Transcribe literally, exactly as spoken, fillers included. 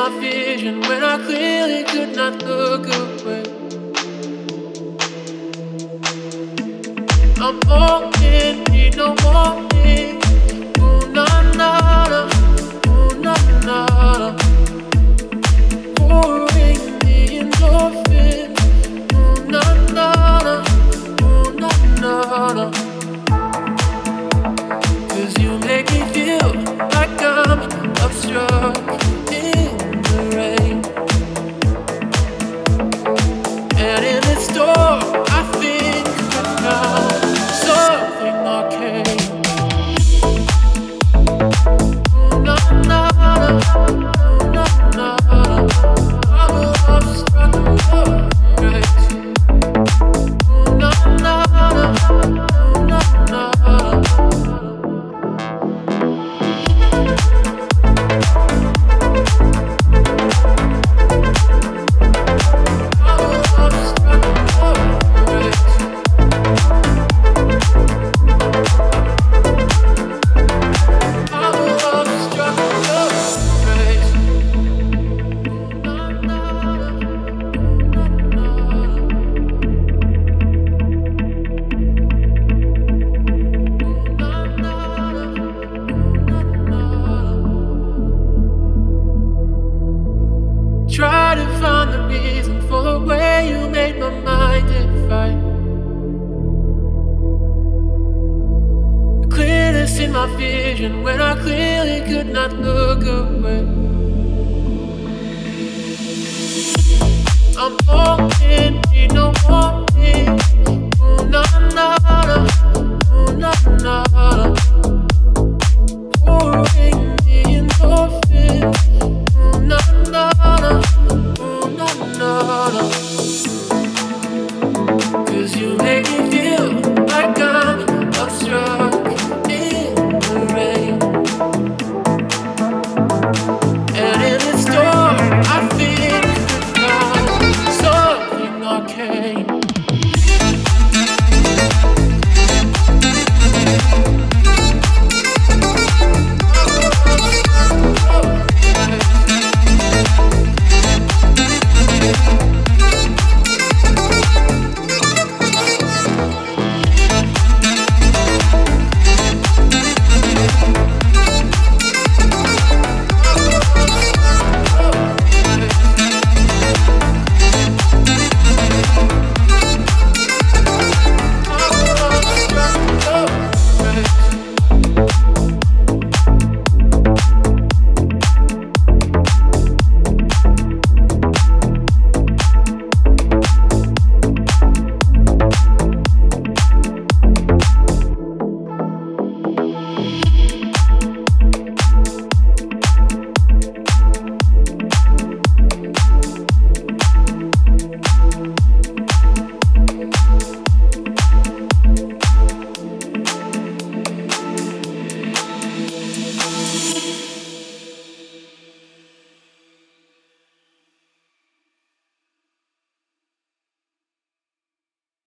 my vision when I clearly could not look away. I'm all in, need no warning. Ooh, na na na, ooh, na na. Pouring the endorphins. Ooh, na na na, ooh, na na na. 'Cause you make me feel like I'm obstruct in the rain. And in this storm, I think I found something arcane. Ooh, na na na, ooh, na na na. I will obstruct your race. Ooh, na na na, ooh, na na na. Try to find the reason for the way you made my mind divide. Clearness in my vision when I clearly could not look away. I'm all in, need no warning. Ooh, na na na, ooh, na na na.